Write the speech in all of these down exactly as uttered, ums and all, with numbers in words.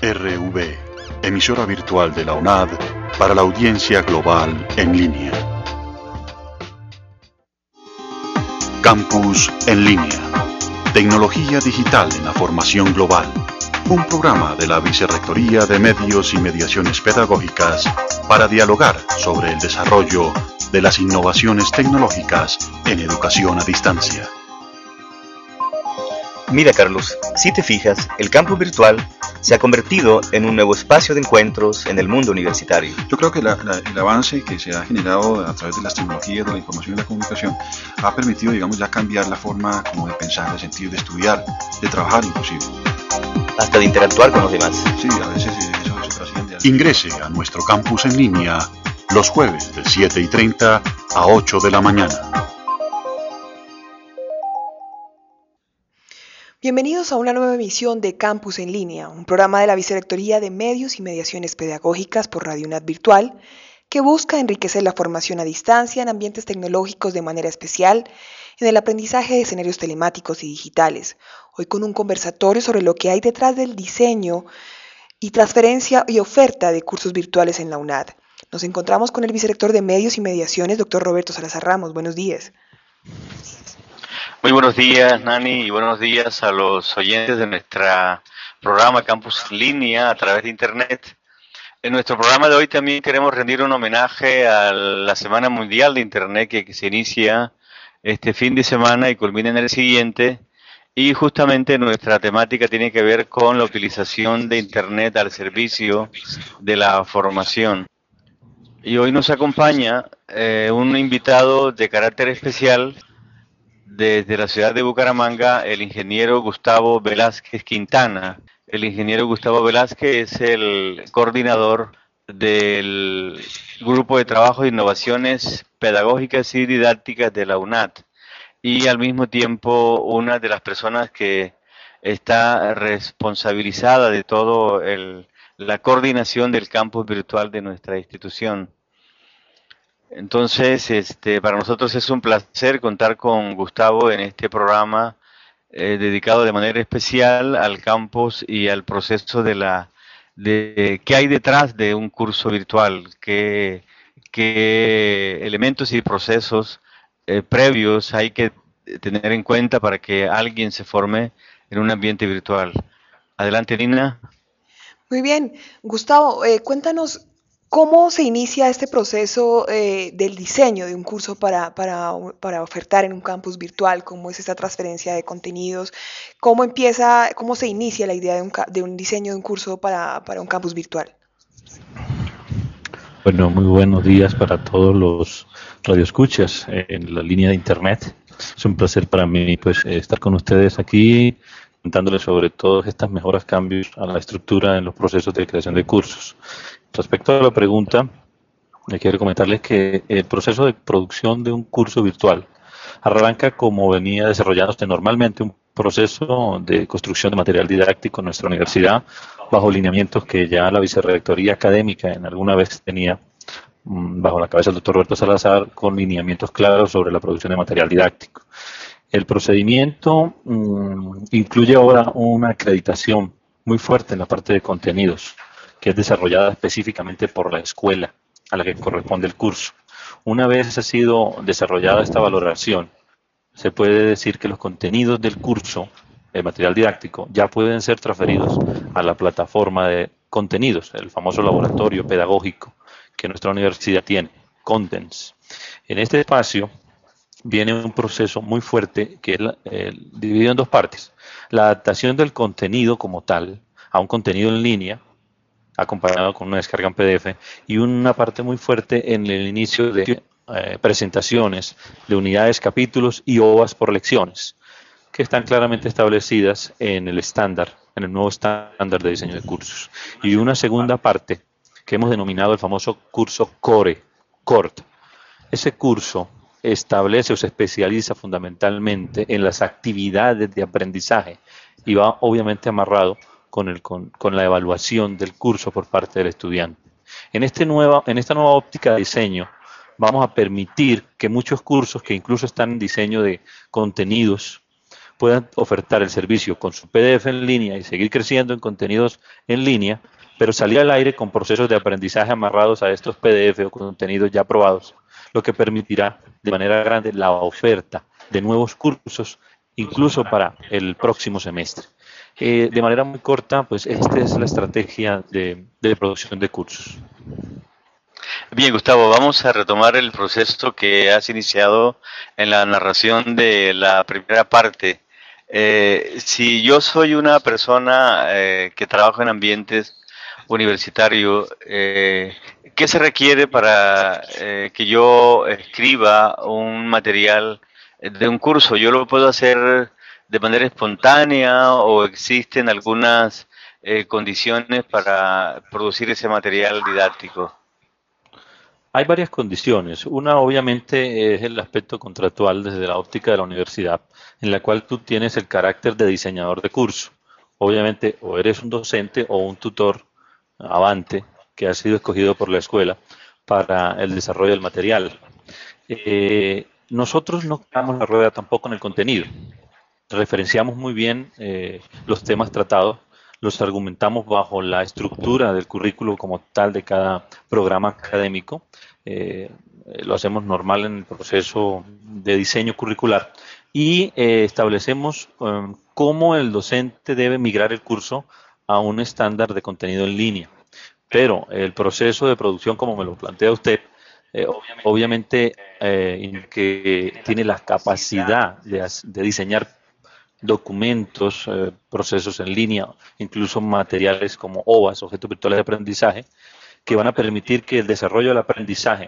R V, emisora virtual de la UNAD para la audiencia global en línea. Campus en línea. Tecnología digital en la formación global. Un programa de la Vicerrectoría de Medios y Mediaciones Pedagógicas para dialogar sobre el desarrollo de las innovaciones tecnológicas en educación a distancia. Mira, Carlos, si te fijas, el campus virtual se ha convertido en un nuevo espacio de encuentros en el mundo universitario. Yo creo que la, la, el avance que se ha generado a través de las tecnologías de la información y la comunicación ha permitido, digamos, ya cambiar la forma como de pensar, de sentir, de estudiar, de trabajar inclusive. Hasta de interactuar con los demás. Sí, a veces eso se trasciende. Ingrese a nuestro campus en línea los jueves de siete y treinta a ocho de la mañana. Bienvenidos a una nueva emisión de Campus en Línea, un programa de la Vicerrectoría de Medios y Mediaciones Pedagógicas por Radio UNAD Virtual, que busca enriquecer la formación a distancia en ambientes tecnológicos de manera especial, en el aprendizaje de escenarios telemáticos y digitales. Hoy con un conversatorio sobre lo que hay detrás del diseño y transferencia y oferta de cursos virtuales en la UNAD. Nos encontramos con el Vicerrector de Medios y Mediaciones, doctor Roberto Salazar Ramos. Buenos días. Muy buenos días, Nani, y buenos días a los oyentes de nuestro programa Campus en Línea a través de Internet. En nuestro programa de hoy también queremos rendir un homenaje a la Semana Mundial de Internet que, que se inicia este fin de semana y culmina en el siguiente. Y justamente nuestra temática tiene que ver con la utilización de Internet al servicio de la formación. Y hoy nos acompaña eh, un invitado de carácter especial desde la ciudad de Bucaramanga, el ingeniero Gustavo Velázquez Quintana. El ingeniero Gustavo Velázquez es el coordinador del Grupo de Trabajo de Innovaciones Pedagógicas y Didácticas de la UNAD y al mismo tiempo una de las personas que está responsabilizada de todo el, la coordinación del campus virtual de nuestra institución. Entonces, este, para nosotros es un placer contar con Gustavo en este programa eh, dedicado de manera especial al campus y al proceso de la de qué hay detrás de un curso virtual, qué, qué elementos y procesos eh, previos hay que tener en cuenta para que alguien se forme en un ambiente virtual. Adelante, Nina. Muy bien, Gustavo, eh, cuéntanos. ¿Cómo se inicia este proceso eh, del diseño de un curso para, para, para ofertar en un campus virtual? ¿Cómo es esta transferencia de contenidos? ¿Cómo empieza, cómo se inicia la idea de un, de un diseño de un curso para, para un campus virtual? Bueno, muy buenos días para todos los radioescuchas en la línea de internet. Es un placer para mí pues estar con ustedes aquí contándoles sobre todas estas mejoras, cambios a la estructura en los procesos de creación de cursos. Respecto a la pregunta, quiero comentarles que el proceso de producción de un curso virtual arranca como venía desarrollándose normalmente un proceso de construcción de material didáctico en nuestra universidad bajo lineamientos que ya la Vicerrectoría Académica en alguna vez tenía bajo la cabeza del doctor Roberto Salazar con lineamientos claros sobre la producción de material didáctico. El procedimiento mmm, incluye ahora una acreditación muy fuerte en la parte de contenidos, que es desarrollada específicamente por la escuela a la que corresponde el curso. Una vez ha sido desarrollada esta valoración, se puede decir que los contenidos del curso, el material didáctico, ya pueden ser transferidos a la plataforma de contenidos, el famoso laboratorio pedagógico que nuestra universidad tiene, Contents. En este espacio viene un proceso muy fuerte que es la, eh, dividido en dos partes. La adaptación del contenido como tal a un contenido en línea, acompañado con una descarga en P D F, y una parte muy fuerte en el inicio de eh, presentaciones de unidades, capítulos y O V As por lecciones, que están claramente establecidas en el estándar, en el nuevo estándar de diseño de cursos. Y una segunda parte que hemos denominado el famoso curso CORE, CORT. Ese curso establece o se especializa fundamentalmente en las actividades de aprendizaje y va obviamente amarrado Con, el, con, con la evaluación del curso por parte del estudiante. En, este nueva, en esta nueva óptica de diseño vamos a permitir que muchos cursos que incluso están en diseño de contenidos puedan ofertar el servicio con su P D F en línea y seguir creciendo en contenidos en línea, pero salir al aire con procesos de aprendizaje amarrados a estos P D F o contenidos ya probados, lo que permitirá de manera grande la oferta de nuevos cursos, incluso para el próximo semestre. Eh, de manera muy corta, pues esta es la estrategia de, de producción de cursos. Bien, Gustavo, vamos a retomar el proceso que has iniciado en la narración de la primera parte. Eh, si yo soy una persona eh, que trabaja en ambientes universitarios, eh, ¿qué se requiere para eh, que yo escriba un material de un curso? ¿Yo lo puedo hacer de manera espontánea o existen algunas eh, condiciones para producir ese material didáctico? Hay varias condiciones. Una, obviamente, es el aspecto contractual desde la óptica de la universidad, en la cual tú tienes el carácter de diseñador de curso. Obviamente, o eres un docente o un tutor avante que ha sido escogido por la escuela para el desarrollo del material. Eh, nosotros no creamos la rueda tampoco en el contenido. Referenciamos muy bien eh, los temas tratados, los argumentamos bajo la estructura del currículo como tal de cada programa académico. Eh, lo hacemos normal en el proceso de diseño curricular y eh, establecemos um, cómo el docente debe migrar el curso a un estándar de contenido en línea. Pero el proceso de producción, como me lo plantea usted, eh, obviamente eh, que tiene la capacidad de, de diseñar documentos, eh, procesos en línea, incluso materiales como O V As, objetos virtuales de aprendizaje, que van a permitir que el desarrollo del aprendizaje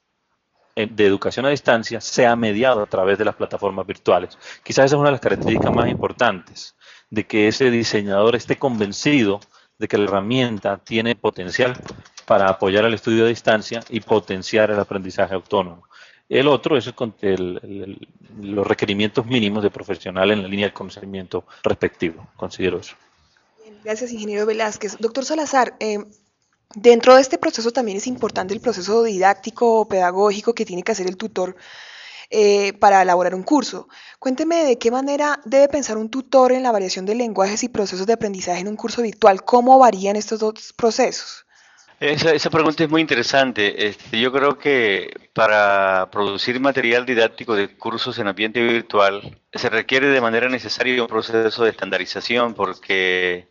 de educación a distancia sea mediado a través de las plataformas virtuales. Quizás esa es una de las características más importantes, de que ese diseñador esté convencido de que la herramienta tiene potencial para apoyar el estudio a distancia y potenciar el aprendizaje autónomo. El otro es el, el, el, los requerimientos mínimos de profesional en la línea de conocimiento respectivo. Considero eso. Gracias, ingeniero Velázquez. Doctor Salazar, eh, dentro de este proceso también es importante el proceso didáctico o pedagógico que tiene que hacer el tutor eh, para elaborar un curso. Cuénteme de qué manera debe pensar un tutor en la variación de lenguajes y procesos de aprendizaje en un curso virtual. ¿Cómo varían estos dos procesos? Esa, esa pregunta es muy interesante. Este, yo creo que para producir material didáctico de cursos en ambiente virtual se requiere de manera necesaria un proceso de estandarización porque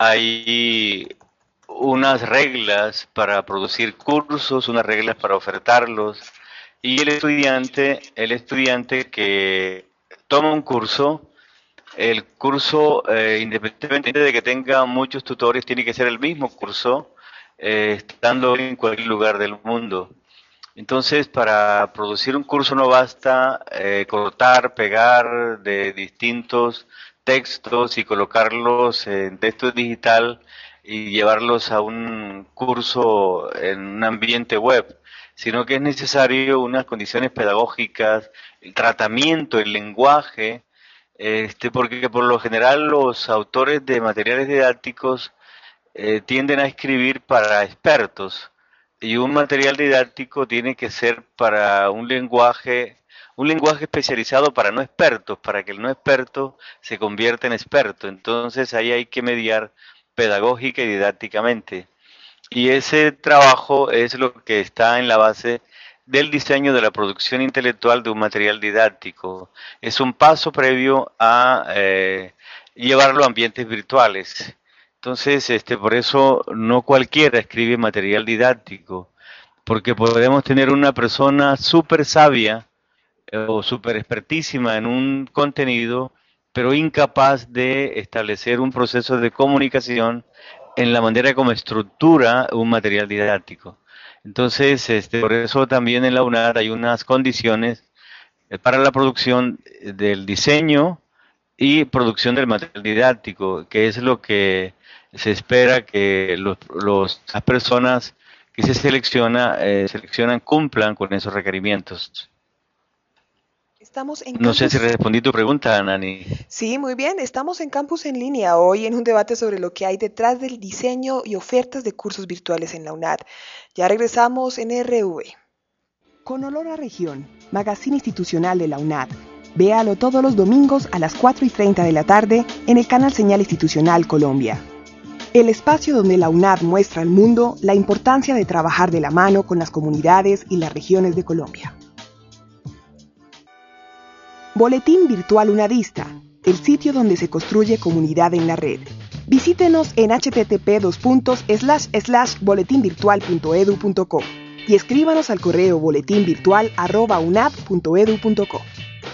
hay unas reglas para producir cursos, unas reglas para ofertarlos y el estudiante, el estudiante que toma un curso, el curso eh, independientemente de que tenga muchos tutores tiene que ser el mismo curso. Eh, estando en cualquier lugar del mundo. Entonces, para producir un curso no basta eh, cortar, pegar de distintos textos y colocarlos en texto digital y llevarlos a un curso en un ambiente web, sino que es necesario unas condiciones pedagógicas, el tratamiento, el lenguaje, este, porque por lo general los autores de materiales didácticos Eh, tienden a escribir para expertos y un material didáctico tiene que ser para un lenguaje, un lenguaje especializado para no expertos, para que el no experto se convierta en experto. Entonces ahí hay que mediar pedagógica y didácticamente. Y ese trabajo es lo que está en la base del diseño de la producción intelectual de un material didáctico. Es un paso previo a eh, llevarlo a ambientes virtuales. Entonces, este, por eso no cualquiera escribe material didáctico, porque podemos tener una persona súper sabia eh, o súper expertísima en un contenido, pero incapaz de establecer un proceso de comunicación en la manera como estructura un material didáctico. Entonces, este, por eso también en la UNAD hay unas condiciones eh, para la producción del diseño y producción del material didáctico, que es lo que se espera que los, los, las personas que se selecciona, eh, seleccionan cumplan con esos requerimientos. Estamos en no campus... sé si respondí tu pregunta, Nani. Sí, muy bien. Estamos en Campus en Línea hoy en un debate sobre lo que hay detrás del diseño y ofertas de cursos virtuales en la UNAD. Ya regresamos en R V. Con olor a región, magazine institucional de la UNAD, Véalo todos los domingos a las cuatro y treinta de la tarde en el canal Señal Institucional Colombia. El espacio donde la UNAD muestra al mundo la importancia de trabajar de la mano con las comunidades y las regiones de Colombia. Boletín Virtual UNADista, el sitio donde se construye comunidad en la red. Visítenos en h t t p dos puntos slash slash boletín virtual punto edu punto co y escríbanos al correo boletín virtual arroba unad punto edu punto co.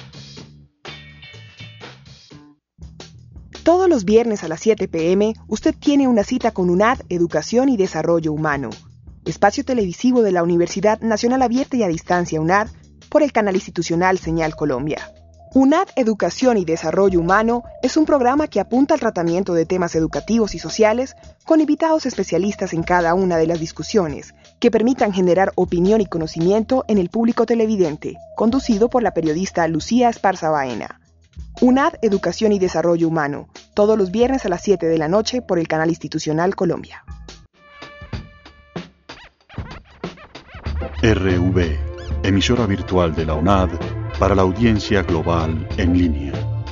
Todos los viernes a las siete pe eme, usted tiene una cita con UNAD Educación y Desarrollo Humano, espacio televisivo de la Universidad Nacional Abierta y a Distancia UNAD, por el canal institucional Señal Colombia. UNAD Educación y Desarrollo Humano es un programa que apunta al tratamiento de temas educativos y sociales con invitados especialistas en cada una de las discusiones, que permitan generar opinión y conocimiento en el público televidente, conducido por la periodista Lucía Esparza Baena. UNAD Educación y Desarrollo Humano, todos los viernes a las siete de la noche por el canal institucional Colombia. R V, emisora virtual de la UNAD para la audiencia global en línea.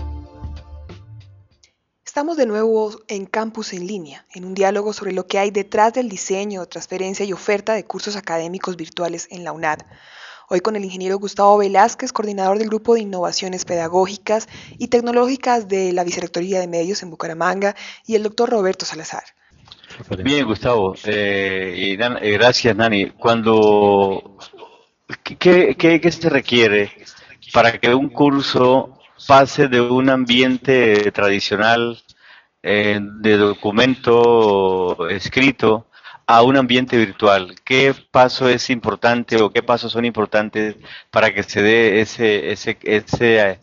Estamos de nuevo en Campus en Línea, en un diálogo sobre lo que hay detrás del diseño, transferencia y oferta de cursos académicos virtuales en la UNAD. Hoy con el ingeniero Gustavo Velázquez, coordinador del Grupo de Innovaciones Pedagógicas y Tecnológicas de la Vicerrectoría de Medios en Bucaramanga, y el doctor Roberto Salazar. Bien, Gustavo, eh, y Dan, eh, gracias, Nani. Cuando, ¿qué, qué, ¿Qué se requiere para que un curso pase de un ambiente tradicional eh, de documento escrito a un ambiente virtual? ¿Qué paso es importante o qué pasos son importantes para que se dé ese, ese, ese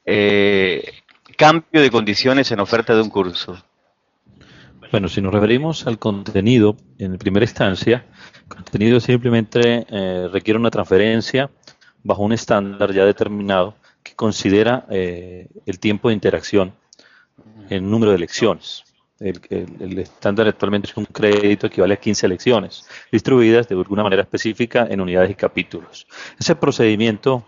eh, cambio de condiciones en oferta de un curso? Bueno, si nos referimos al contenido, en primera instancia, el contenido simplemente eh, requiere una transferencia bajo un estándar ya determinado que considera eh, el tiempo de interacción en número de lecciones. El, el, el estándar actualmente es un crédito equivale a quince lecciones, distribuidas de alguna manera específica en unidades y capítulos. Ese procedimiento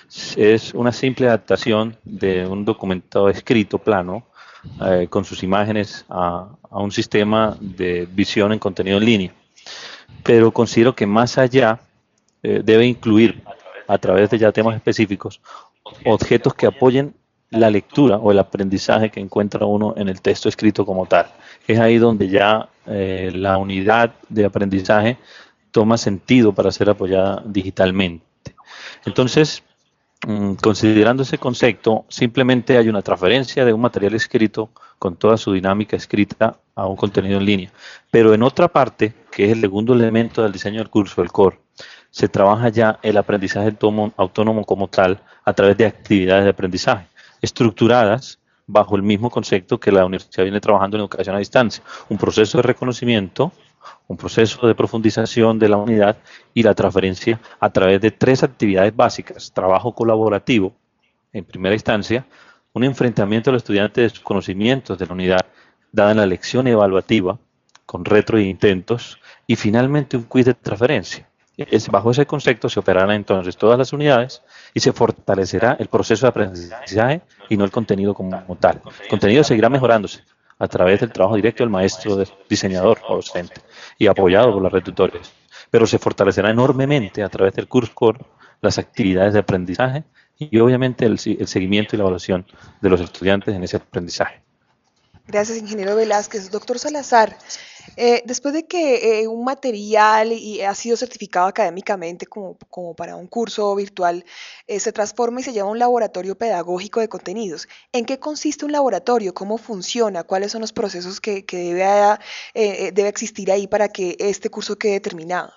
es una simple adaptación de un documento escrito plano eh, con sus imágenes a, a un sistema de visión en contenido en línea. Pero considero que más allá eh, debe incluir, a través de ya temas específicos, objetos que apoyen la lectura o el aprendizaje que encuentra uno en el texto escrito como tal. Es ahí donde ya eh, la unidad de aprendizaje toma sentido para ser apoyada digitalmente. Entonces, mmm, considerando ese concepto, simplemente hay una transferencia de un material escrito con toda su dinámica escrita a un contenido en línea. Pero en otra parte, que es el segundo elemento del diseño del curso, el core, se trabaja ya el aprendizaje autónomo como tal a través de actividades de aprendizaje estructuradas bajo el mismo concepto que la universidad viene trabajando en educación a distancia, un proceso de reconocimiento, un proceso de profundización de la unidad y la transferencia a través de tres actividades básicas: trabajo colaborativo, en primera instancia, un enfrentamiento del estudiante de sus conocimientos de la unidad, dada en la lección evaluativa, con retro e intentos, y finalmente un quiz de transferencia. Es, bajo ese concepto se operarán entonces todas las unidades y se fortalecerá el proceso de aprendizaje y no el contenido como tal. El contenido seguirá mejorándose a través del trabajo directo del maestro, diseñador o docente y apoyado por las red tutores, pero se fortalecerá enormemente a través del curso core las actividades de aprendizaje y obviamente el, el seguimiento y la evaluación de los estudiantes en ese aprendizaje. Gracias, ingeniero Velázquez. Doctor Salazar, eh, después de que eh, un material y ha sido certificado académicamente como, como para un curso virtual, eh, se transforma y se lleva a un laboratorio pedagógico de contenidos. ¿En qué consiste un laboratorio? ¿Cómo funciona? ¿Cuáles son los procesos que, que debe, eh, debe existir ahí para que este curso quede terminado?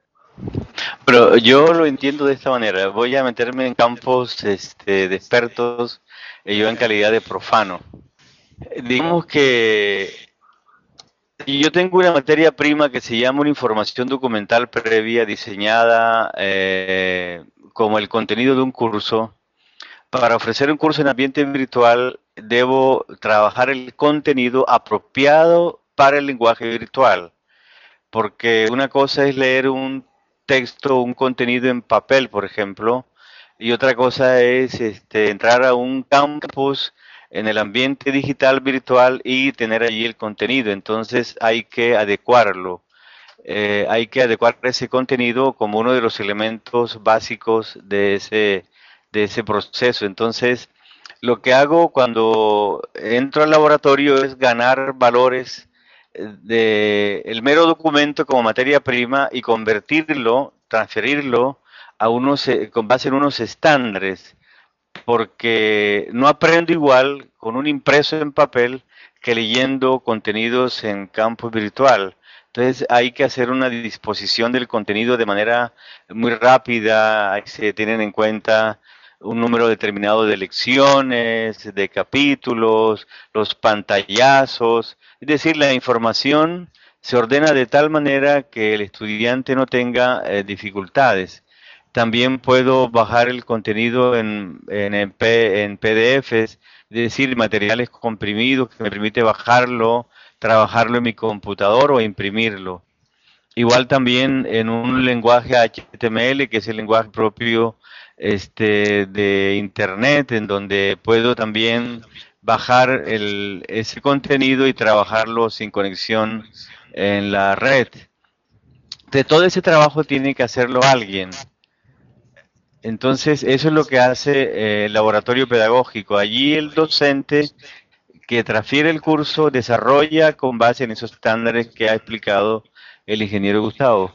Pero yo lo entiendo de esta manera. Voy a meterme en campos este, de expertos, y yo en calidad de profano. Digamos que yo tengo una materia prima que se llama una información documental previa diseñada eh, como el contenido de un curso. Para ofrecer un curso en ambiente virtual debo trabajar el contenido apropiado para el lenguaje virtual, porque una cosa es leer un texto, un contenido en papel, por ejemplo, y otra cosa es este, entrar a un campus en el ambiente digital virtual y tener allí el contenido. Entonces hay que adecuarlo. Eh, hay que adecuar ese contenido como uno de los elementos básicos de ese, de ese proceso. Entonces, lo que hago cuando entro al laboratorio es ganar valores de el mero documento como materia prima y convertirlo, transferirlo a unos, con base en unos estándares, porque no aprendo igual con un impreso en papel que leyendo contenidos en campo virtual. Entonces hay que hacer una disposición del contenido de manera muy rápida, se tienen en cuenta un número determinado de lecciones, de capítulos, los pantallazos, es decir, la información se ordena de tal manera que el estudiante no tenga eh, dificultades. También puedo bajar el contenido en, en, en, P, en P D Fs, es decir, materiales comprimidos que me permite bajarlo, trabajarlo en mi computador o imprimirlo. Igual también en un lenguaje H T M L, que es el lenguaje propio este, de Internet, en donde puedo también bajar el, ese contenido y trabajarlo sin conexión en la red. De todo ese trabajo tiene que hacerlo alguien. Entonces, eso es lo que hace eh, el laboratorio pedagógico. Allí el docente que transfiere el curso desarrolla con base en esos estándares que ha explicado el ingeniero Gustavo.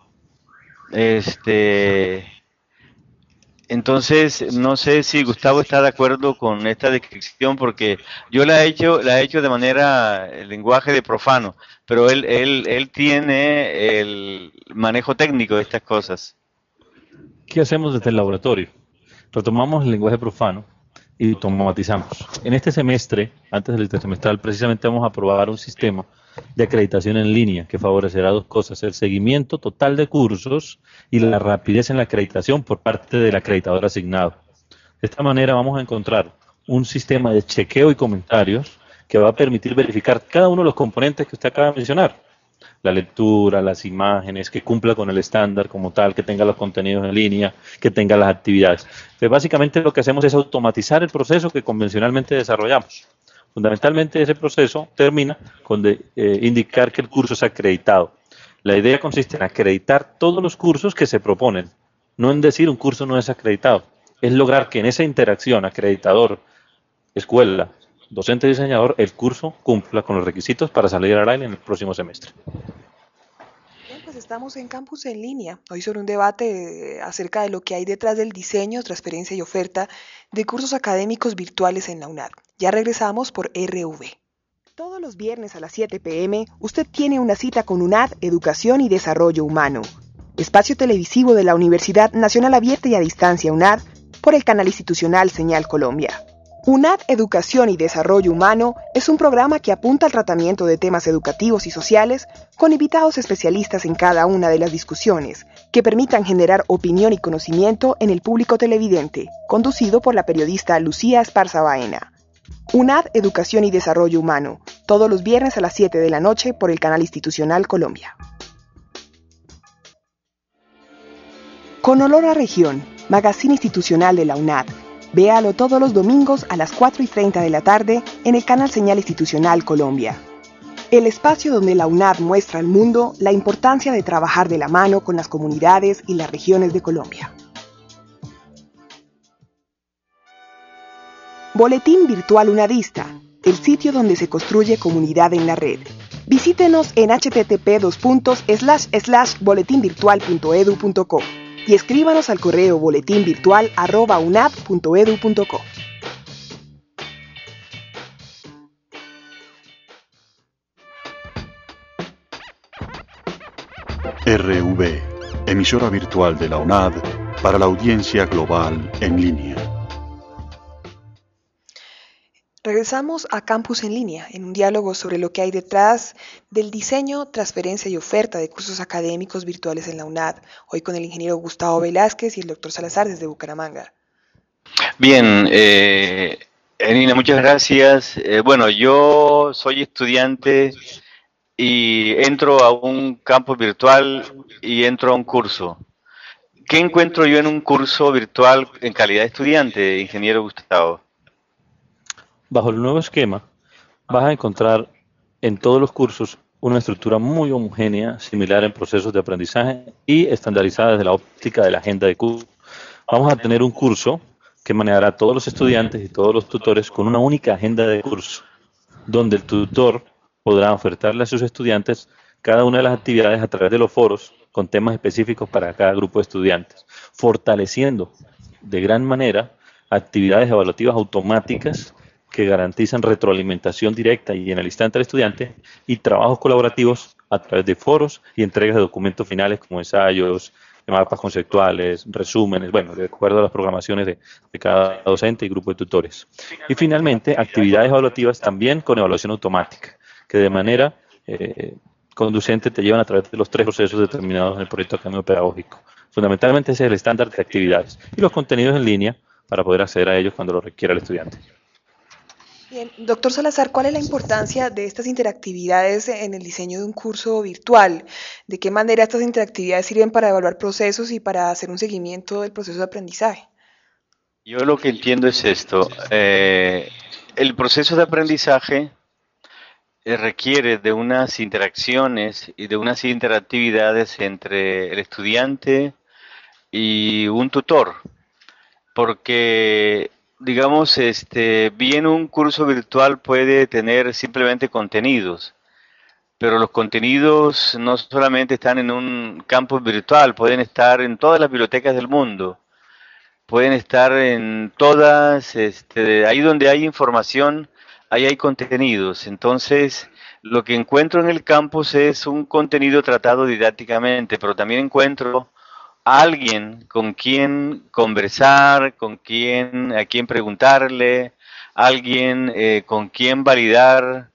Este, entonces, no sé si Gustavo está de acuerdo con esta descripción, porque yo la he hecho, la he hecho de manera, el lenguaje de profano, pero él, él, él tiene el manejo técnico de estas cosas. ¿Qué hacemos desde el laboratorio? Retomamos el lenguaje profano y automatizamos. En este semestre, antes del intersemestral, precisamente vamos a probar un sistema de acreditación en línea que favorecerá dos cosas: el seguimiento total de cursos y la rapidez en la acreditación por parte del acreditador asignado. De esta manera vamos a encontrar un sistema de chequeo y comentarios que va a permitir verificar cada uno de los componentes que usted acaba de mencionar: la lectura, las imágenes, que cumpla con el estándar como tal, que tenga los contenidos en línea, que tenga las actividades. Entonces, básicamente lo que hacemos es automatizar el proceso que convencionalmente desarrollamos. Fundamentalmente ese proceso termina con de, eh, indicar que el curso es acreditado. La idea consiste en acreditar todos los cursos que se proponen, no en decir un curso no es acreditado. Es lograr que en esa interacción acreditador, escuela, docente diseñador, el curso cumpla con los requisitos para salir al aire en el próximo semestre. Bien, pues estamos en Campus en Línea, hoy sobre un debate acerca de lo que hay detrás del diseño, transferencia y oferta de cursos académicos virtuales en la UNAD. Ya regresamos por R V. Todos los viernes a las siete pe eme, usted tiene una cita con UNAD Educación y Desarrollo Humano, espacio televisivo de la Universidad Nacional Abierta y a Distancia UNAD, por el canal institucional Señal Colombia. UNAD Educación y Desarrollo Humano es un programa que apunta al tratamiento de temas educativos y sociales con invitados especialistas en cada una de las discusiones que permitan generar opinión y conocimiento en el público televidente, conducido por la periodista Lucía Esparza Baena. UNAD Educación y Desarrollo Humano, todos los viernes a las siete de la noche por el canal institucional Colombia. Con olor a región, magazine institucional de la UNAD. Véalo todos los domingos a las cuatro y treinta de la tarde en el canal Señal Institucional Colombia. El espacio donde la UNAD muestra al mundo la importancia de trabajar de la mano con las comunidades y las regiones de Colombia. Boletín Virtual UNADista, el sitio donde se construye comunidad en la red. Visítenos en hache te te pe dos puntos slash slash boletín virtual punto edu punto co y escríbanos al correo boletinvirtual arroba unad punto edu punto co. R V, emisora virtual de la UNAD para la audiencia global en línea. Regresamos a Campus en Línea, en un diálogo sobre lo que hay detrás del diseño, transferencia y oferta de cursos académicos virtuales en la UNAD, hoy con el ingeniero Gustavo Velázquez y el doctor Salazar desde Bucaramanga. Bien, eh, Nina, muchas gracias. Eh, bueno, yo soy estudiante y entro a un campus virtual y entro a un curso. ¿Qué encuentro yo en un curso virtual en calidad de estudiante, ingeniero Gustavo? Bajo el nuevo esquema, vas a encontrar en todos los cursos una estructura muy homogénea, similar en procesos de aprendizaje y estandarizada desde la óptica de la agenda de curso. Vamos a tener un curso que manejará a todos los estudiantes y todos los tutores con una única agenda de curso, donde el tutor podrá ofertarle a sus estudiantes cada una de las actividades a través de los foros con temas específicos para cada grupo de estudiantes, fortaleciendo de gran manera actividades evaluativas automáticas que garantizan retroalimentación directa y en el instante al estudiante y trabajos colaborativos a través de foros y entregas de documentos finales como ensayos, mapas conceptuales, resúmenes, bueno, de acuerdo a las programaciones de, de cada docente y grupo de tutores. Y finalmente, actividades evaluativas también con evaluación automática, que de manera eh, conducente te llevan a través de los tres procesos determinados en el proyecto académico pedagógico. Fundamentalmente ese es el estándar de actividades y los contenidos en línea para poder acceder a ellos cuando lo requiera el estudiante. Bien, doctor Salazar, ¿cuál es la importancia de estas interactividades en el diseño de un curso virtual? ¿De qué manera estas interactividades sirven para evaluar procesos y para hacer un seguimiento del proceso de aprendizaje? Yo lo que entiendo es esto. Eh, el proceso de aprendizaje eh, requiere de unas interacciones y de unas interactividades entre el estudiante y un tutor, porque digamos, este, bien un curso virtual puede tener simplemente contenidos, pero los contenidos no solamente están en un campus virtual, pueden estar en todas las bibliotecas del mundo, pueden estar en todas, este, ahí donde hay información, ahí hay contenidos. Entonces, lo que encuentro en el campus es un contenido tratado didácticamente, pero también encuentro alguien con quien conversar, con quien, a quien preguntarle, alguien eh, con quien validar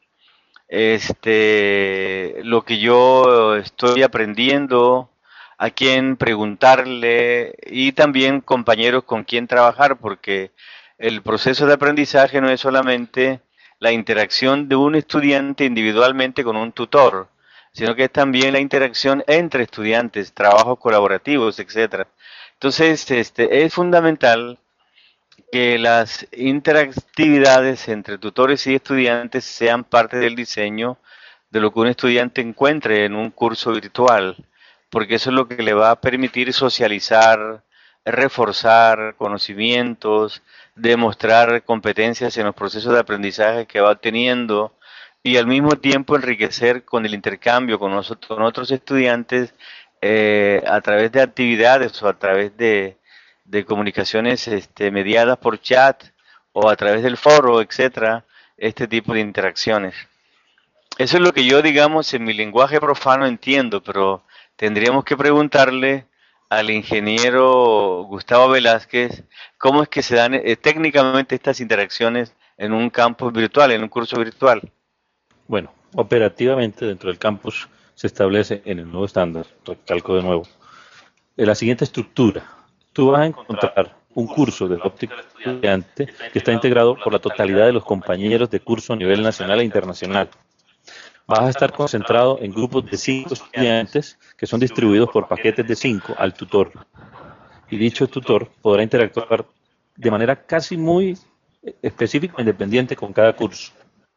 este, lo que yo estoy aprendiendo, a quien preguntarle y también compañeros con quien trabajar, porque el proceso de aprendizaje no es solamente la interacción de un estudiante individualmente con un tutor, sino que es también la interacción entre estudiantes, trabajos colaborativos, etcétera. Entonces, este, es fundamental que las interactividades entre tutores y estudiantes sean parte del diseño de lo que un estudiante encuentre en un curso virtual, porque eso es lo que le va a permitir socializar, reforzar conocimientos, demostrar competencias en los procesos de aprendizaje que va obteniendo, y al mismo tiempo enriquecer con el intercambio con, nosotros, con otros estudiantes eh, a través de actividades o a través de, de comunicaciones este, mediadas por chat o a través del foro, etcétera, este tipo de interacciones. Eso es lo que yo, digamos, en mi lenguaje profano entiendo, pero tendríamos que preguntarle al ingeniero Gustavo Velázquez cómo es que se dan eh, técnicamente estas interacciones en un campus virtual, en un curso virtual. Bueno, operativamente dentro del campus se establece en el nuevo estándar, recalco de nuevo, en la siguiente estructura. Tú vas a encontrar un curso de óptica del estudiante que está integrado por la totalidad de los compañeros de curso a nivel nacional e internacional. Vas a estar concentrado en grupos de cinco estudiantes que son distribuidos por paquetes de cinco al tutor. Y dicho tutor podrá interactuar de manera casi muy específica e independiente con cada curso.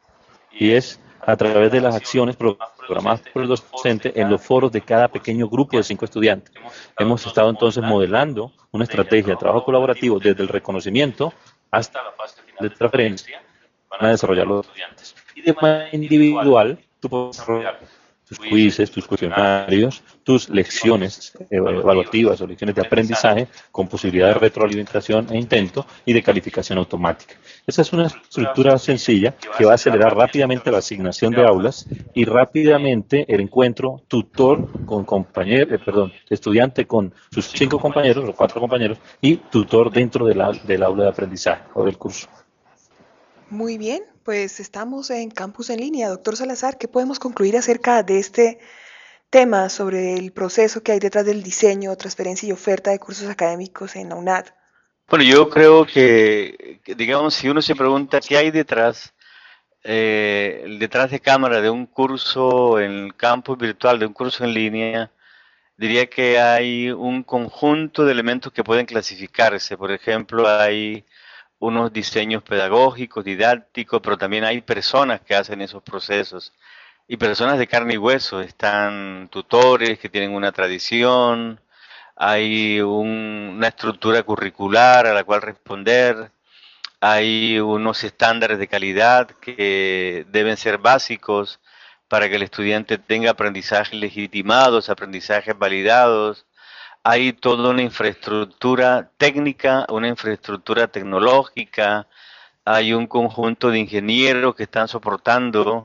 Y es a través de las acciones programadas por el docente en los foros de cada pequeño grupo de cinco estudiantes. Hemos estado entonces modelando una estrategia de trabajo colaborativo desde el reconocimiento hasta la fase final de transferencia van a desarrollar los estudiantes. Y de manera individual, tú puedes desarrollar tus quizzes, tus cuestionarios, tus lecciones evaluativas o lecciones de aprendizaje con posibilidad de retroalimentación e intento y de calificación automática. Esa es una estructura sencilla que va a acelerar rápidamente la asignación de aulas y rápidamente el encuentro tutor con compañero, eh, perdón, estudiante con sus cinco compañeros o cuatro compañeros y tutor dentro de la, del aula de aprendizaje o del curso. Muy bien, pues estamos en Campus en Línea. Doctor Salazar, ¿qué podemos concluir acerca de este tema sobre el proceso que hay detrás del diseño, transferencia y oferta de cursos académicos en la UNAD? Bueno, yo creo que, que digamos, si uno se pregunta qué hay detrás, eh, detrás de cámara de un curso en el campus virtual, de un curso en línea, diría que hay un conjunto de elementos que pueden clasificarse. Por ejemplo, hay unos diseños pedagógicos, didácticos, pero también hay personas que hacen esos procesos. Y personas de carne y hueso. Están tutores que tienen una tradición, hay un, una estructura curricular a la cual responder, hay unos estándares de calidad que deben ser básicos para que el estudiante tenga aprendizajes legitimados, aprendizajes validados. Hay toda una infraestructura técnica, una infraestructura tecnológica, hay un conjunto de ingenieros que están soportando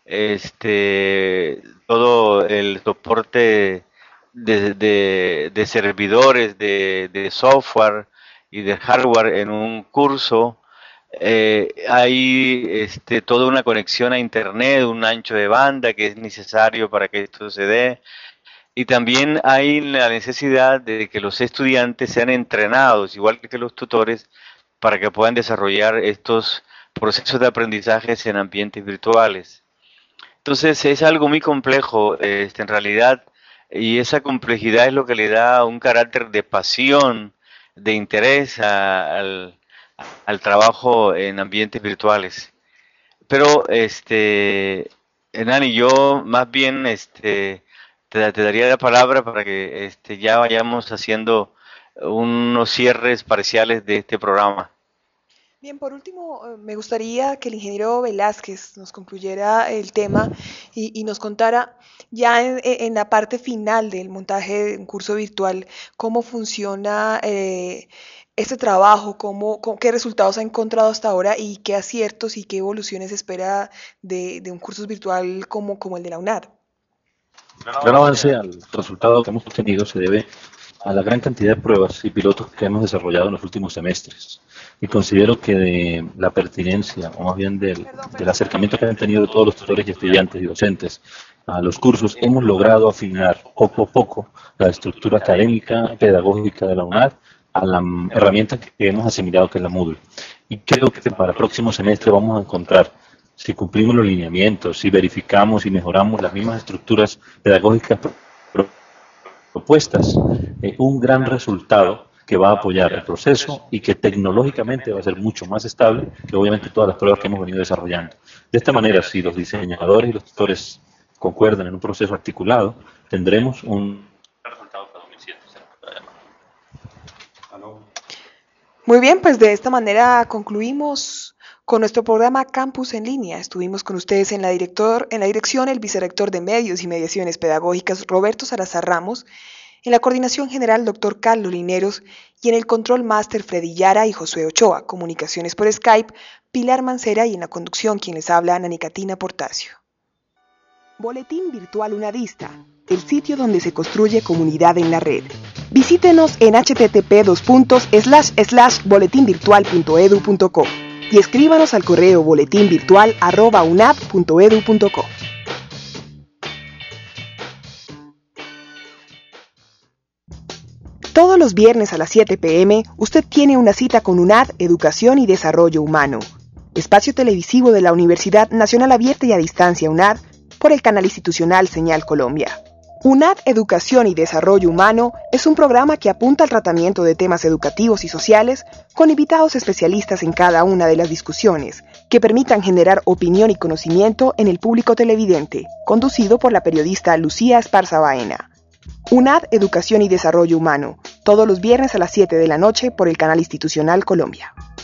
este todo el soporte de, de, de servidores, de, de software y de hardware en un curso. Eh, hay este, toda una conexión a internet, un ancho de banda que es necesario para que esto se dé. Y también hay la necesidad de que los estudiantes sean entrenados, igual que los tutores, para que puedan desarrollar estos procesos de aprendizaje en ambientes virtuales. Entonces es algo muy complejo este, en realidad, y esa complejidad es lo que le da un carácter de pasión, de interés a, al, al trabajo en ambientes virtuales. Pero, este, Nani, yo más bien este, te, te daría la palabra para que este, ya vayamos haciendo unos cierres parciales de este programa. Bien, por último, me gustaría que el ingeniero Velázquez nos concluyera el tema y, y nos contara ya en, en la parte final del montaje de un curso virtual cómo funciona eh, este trabajo, cómo, cómo, qué resultados ha encontrado hasta ahora y qué aciertos y qué evoluciones espera de, de un curso virtual como, como el de la UNAD. El gran avance al resultado que hemos obtenido se debe a la gran cantidad de pruebas y pilotos que hemos desarrollado en los últimos semestres. Y considero que de la pertinencia, o más bien del, del acercamiento que han tenido todos los tutores y estudiantes y docentes a los cursos, hemos logrado afinar poco a poco la estructura académica, pedagógica de la UNAD a la herramienta que hemos asimilado, que es la Moodle. Y creo que para el próximo semestre vamos a encontrar, si cumplimos los lineamientos, si verificamos y mejoramos las mismas estructuras pedagógicas propuestas, eh, un gran resultado que va a apoyar el proceso y que tecnológicamente va a ser mucho más estable que obviamente todas las pruebas que hemos venido desarrollando. De esta manera, si los diseñadores y los tutores concuerdan en un proceso articulado, tendremos un resultado para dos mil siete. Muy bien, pues de esta manera concluimos con nuestro programa Campus en Línea. Estuvimos con ustedes en la, director, en la dirección el vicerrector de Medios y Mediaciones Pedagógicas, Roberto Salazar Ramos, en la coordinación general, doctor Carlos Lineros, y en el control máster, Freddy Yara y Josué Ochoa, comunicaciones por Skype, Pilar Mancera, y en la conducción, quien les habla, Nani Catina Portacio. Boletín Virtual UNADista, el sitio donde se construye comunidad en la red. Visítenos en h t t p dos puntos slash slash boletín virtual punto edu punto co y escríbanos al correo boletinvirtual arroba unad punto edu punto co. Todos los viernes a las siete pe eme, usted tiene una cita con UNAD Educación y Desarrollo Humano, espacio televisivo de la Universidad Nacional Abierta y a Distancia UNAD, por el canal institucional Señal Colombia. UNAD Educación y Desarrollo Humano es un programa que apunta al tratamiento de temas educativos y sociales con invitados especialistas en cada una de las discusiones, que permitan generar opinión y conocimiento en el público televidente, conducido por la periodista Lucía Esparza Baena. UNAD Educación y Desarrollo Humano, todos los viernes a las siete de la noche por el canal institucional Colombia.